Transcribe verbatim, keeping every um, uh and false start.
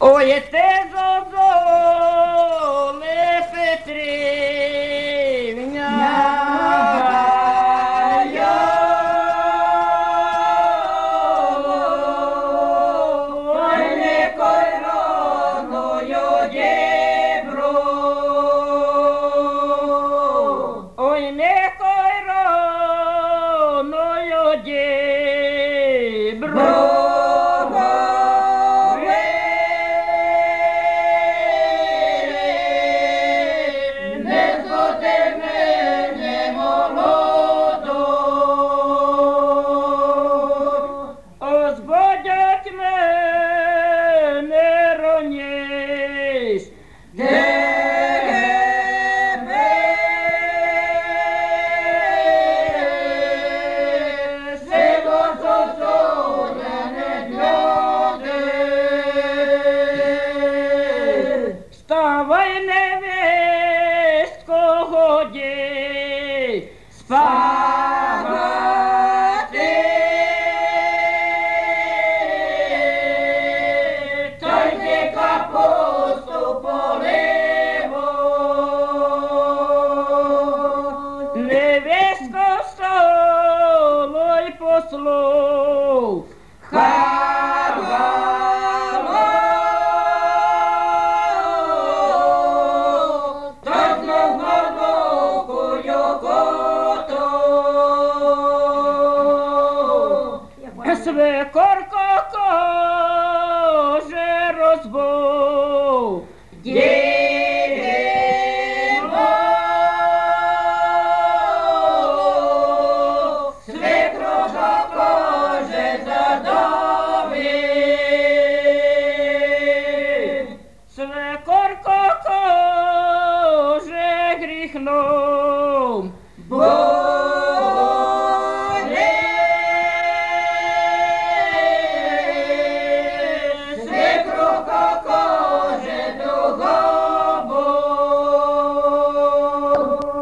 Ой, те зозоле Петрівня, ой, не койроною дібру, ой, не койроною дібру. Вставай, невестко, годі спати, тільки капусту поливу. Невестко, вставай, послухай. Свекорка каже, розбудімо, свекруха каже, задові, свекорка каже, гріх но